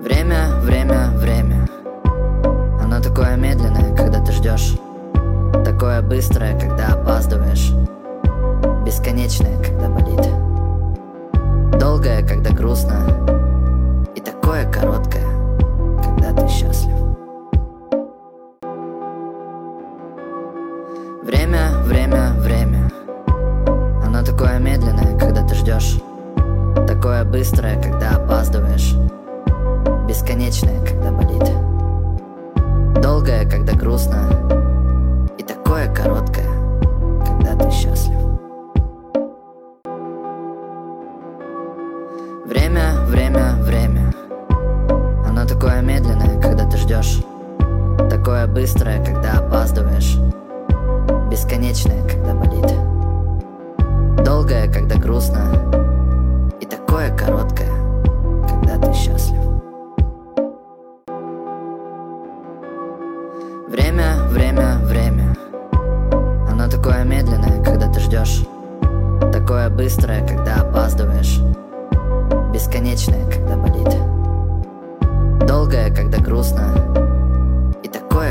Время, время, время. Оно такое медленное, когда ты ждешь. Такое быстрое, когда опаздываешь. Бесконечное, когда болит. Долгое, когда грустно. И такое короткое, когда ты счастлив. Время, время, время. Оно такое медленное, когда ты ждешь. Такое быстрое, когда опаздываешь. Бесконечное, когда болит. Долгое, когда грустно. И такое короткое, когда ты счастлив. Время, время, время. Оно такое медленное, когда ты ждешь. Такое быстрое, когда опаздываешь. Бесконечное, когда болит. Долгое, когда грустно. И такое короткое, когда ты счастлив. Время, время, время. Оно такое медленное, когда ты ждешь. Такое быстрое, когда опаздываешь. Бесконечное, когда болит. Долгое, когда грустно.